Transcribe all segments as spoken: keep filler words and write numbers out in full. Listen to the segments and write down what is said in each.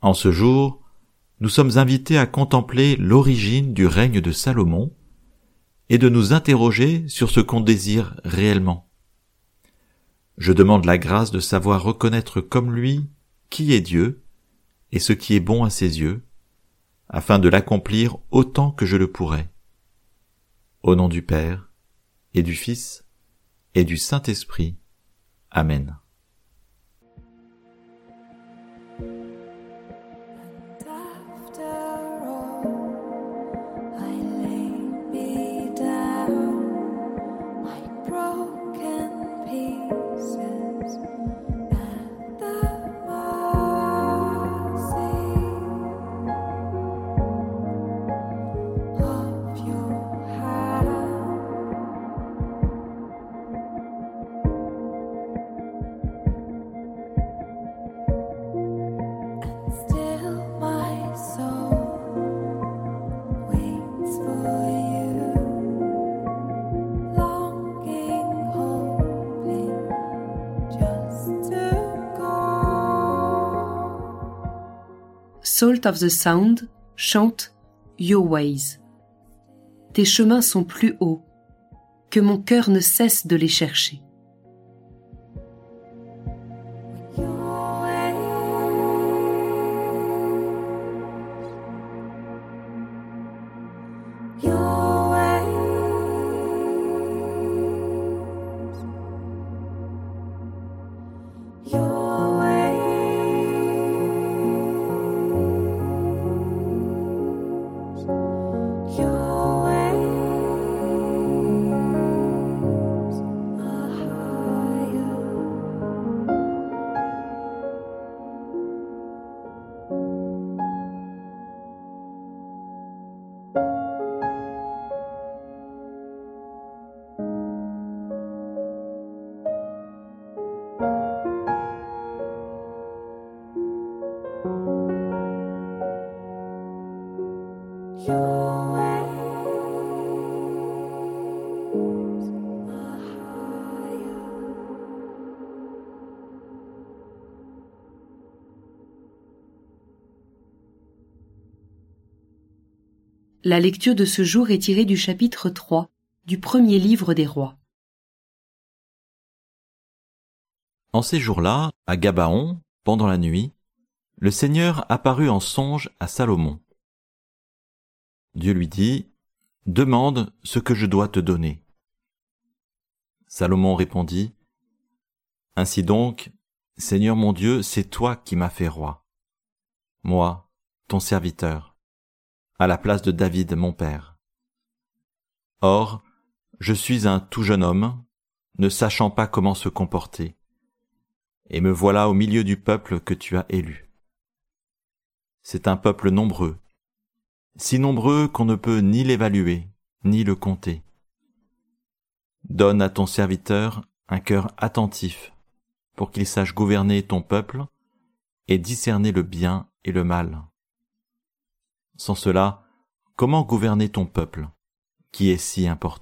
En ce jour, nous sommes invités à contempler l'origine du règne de Salomon et de nous interroger sur ce qu'on désire réellement. Je demande la grâce de savoir reconnaître comme lui qui est Dieu et ce qui est bon à ses yeux, afin de l'accomplir autant que je le pourrai. Au nom du Père, et du Fils, et du Saint-Esprit. Amen. Salt of the Sound chante Your Ways. Tes chemins sont plus hauts, que mon cœur ne cesse de les chercher. La lecture de ce jour est tirée du chapitre trois du premier livre des rois. En ces jours-là, à Gabaon, pendant la nuit, le Seigneur apparut en songe à Salomon. Dieu lui dit, « Demande ce que je dois te donner. » Salomon répondit, « Ainsi donc, Seigneur mon Dieu, c'est toi qui m'as fait roi. Moi, ton serviteur, à la place de David mon père. Or, je suis un tout jeune homme, ne sachant pas comment se comporter, et me voilà au milieu du peuple que tu as élu. C'est un peuple nombreux, si nombreux qu'on ne peut ni l'évaluer, ni le compter. Donne à ton serviteur un cœur attentif, pour qu'il sache gouverner ton peuple et discerner le bien et le mal. Sans cela, comment gouverner ton peuple, qui est si important? »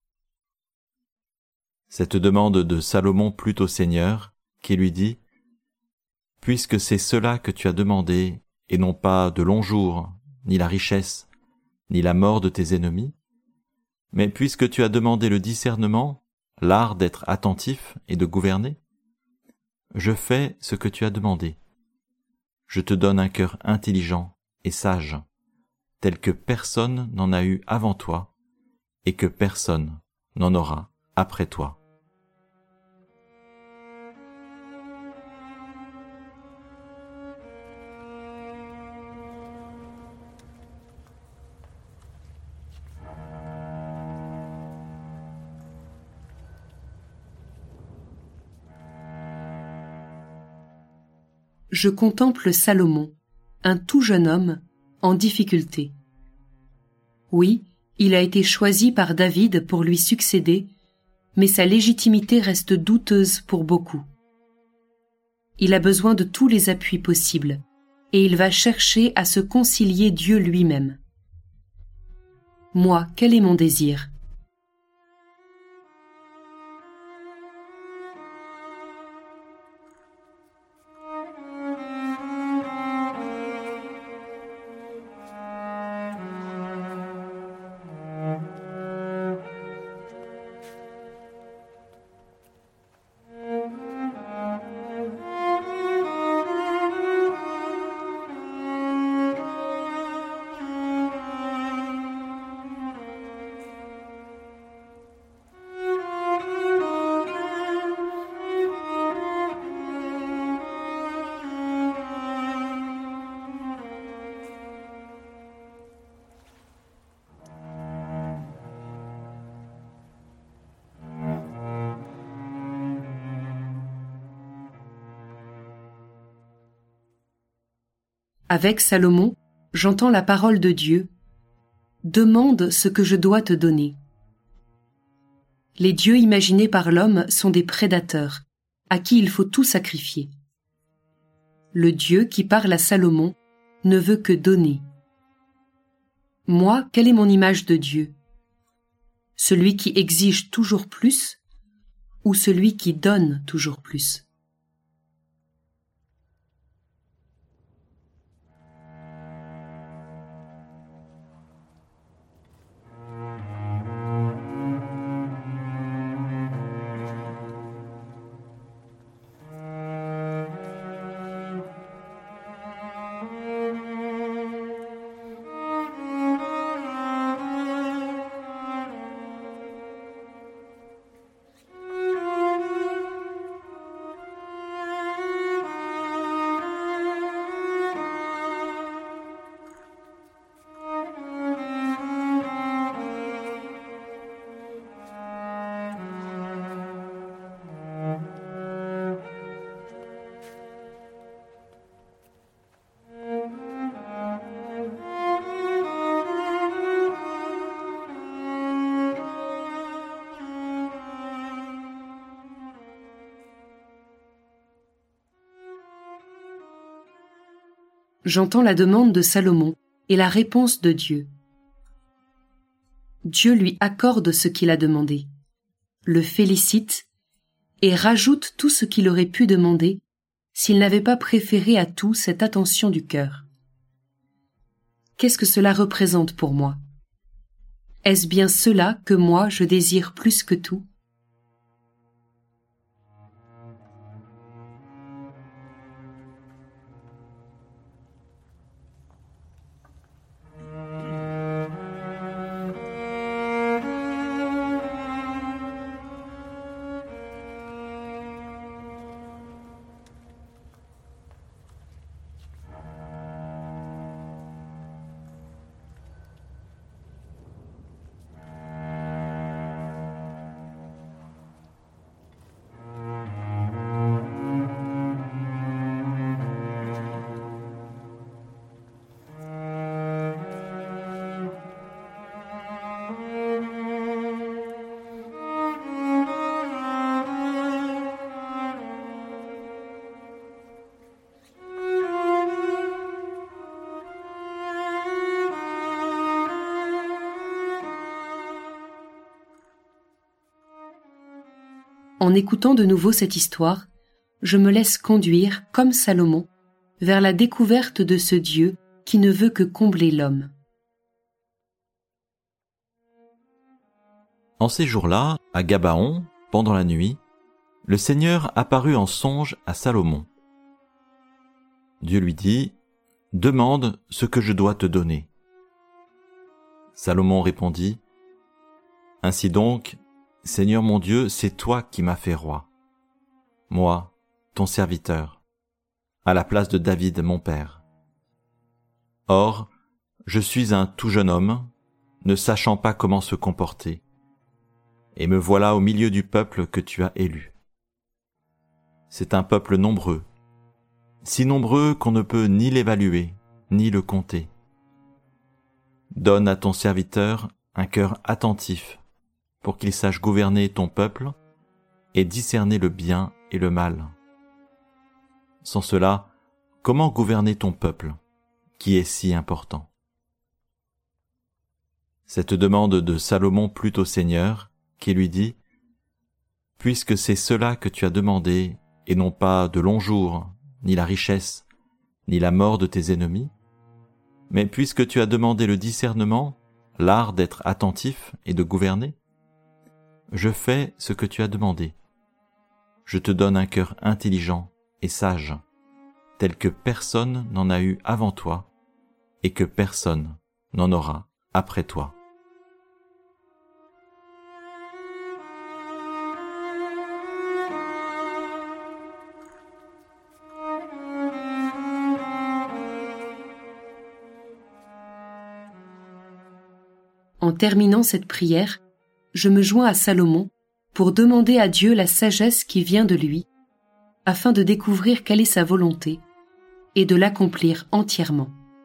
Cette demande de Salomon plut au Seigneur, qui lui dit, « Puisque c'est cela que tu as demandé, et non pas de longs jours, ni la richesse, ni la mort de tes ennemis, mais puisque tu as demandé le discernement, l'art d'être attentif et de gouverner, je fais ce que tu as demandé. Je te donne un cœur intelligent et sage, tel que personne n'en a eu avant toi, et que personne n'en aura après toi. » Je contemple Salomon, un tout jeune homme, en difficulté. Oui, il a été choisi par David pour lui succéder, mais sa légitimité reste douteuse pour beaucoup. Il a besoin de tous les appuis possibles, et il va chercher à se concilier Dieu lui-même. Moi, quel est mon désir ? Avec Salomon, j'entends la parole de Dieu. Demande ce que je dois te donner. Les dieux imaginés par l'homme sont des prédateurs, à qui il faut tout sacrifier. Le Dieu qui parle à Salomon ne veut que donner. Moi, quelle est mon image de Dieu? Celui qui exige toujours plus ou celui qui donne toujours plus? J'entends la demande de Salomon et la réponse de Dieu. Dieu lui accorde ce qu'il a demandé, le félicite et rajoute tout ce qu'il aurait pu demander s'il n'avait pas préféré à tout cette attention du cœur. Qu'est-ce que cela représente pour moi? Est-ce bien cela que moi je désire plus que tout? En écoutant de nouveau cette histoire, je me laisse conduire, comme Salomon, vers la découverte de ce Dieu qui ne veut que combler l'homme. En ces jours-là, à Gabaon, pendant la nuit, le Seigneur apparut en songe à Salomon. Dieu lui dit, « Demande ce que je dois te donner. » Salomon répondit, « Ainsi donc, Seigneur mon Dieu, c'est toi qui m'as fait roi. Moi, ton serviteur, à la place de David mon père. Or, je suis un tout jeune homme, ne sachant pas comment se comporter, et me voilà au milieu du peuple que tu as élu. C'est un peuple nombreux, si nombreux qu'on ne peut ni l'évaluer, ni le compter. Donne à ton serviteur un cœur attentif, pour qu'il sache gouverner ton peuple et discerner le bien et le mal. Sans cela, comment gouverner ton peuple, qui est si important? » Cette demande de Salomon plut au Seigneur, qui lui dit, « Puisque c'est cela que tu as demandé, et non pas de longs jours, ni la richesse, ni la mort de tes ennemis, mais puisque tu as demandé le discernement, l'art d'être attentif et de gouverner, je fais ce que tu as demandé. Je te donne un cœur intelligent et sage, tel que personne n'en a eu avant toi et que personne n'en aura après toi. » En terminant cette prière, je me joins à Salomon pour demander à Dieu la sagesse qui vient de lui, afin de découvrir quelle est sa volonté et de l'accomplir entièrement.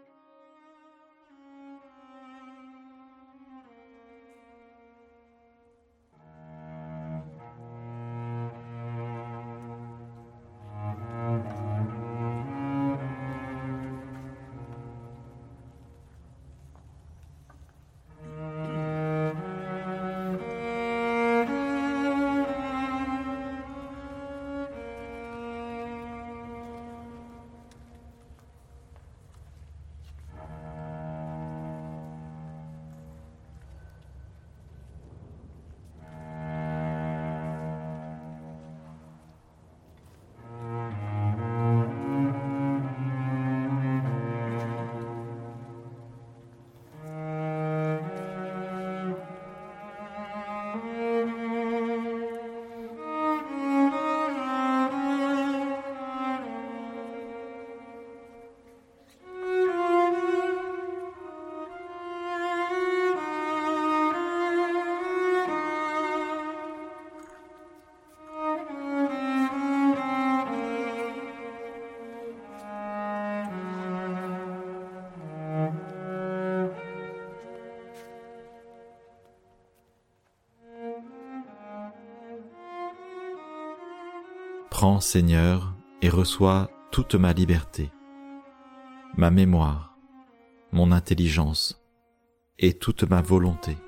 Prends, Seigneur, et reçois toute ma liberté, ma mémoire, mon intelligence et toute ma volonté.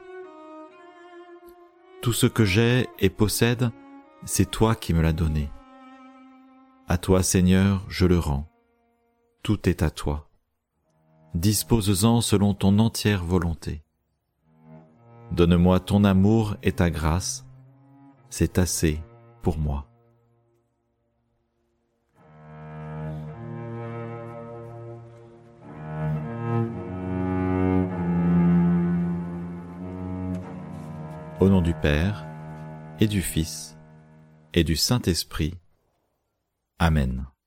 Tout ce que j'ai et possède, c'est toi qui me l'as donné. À toi, Seigneur, je le rends. Tout est à toi. Dispose-en selon ton entière volonté. Donne-moi ton amour et ta grâce, c'est assez pour moi. Au nom du Père, et du Fils, et du Saint-Esprit. Amen.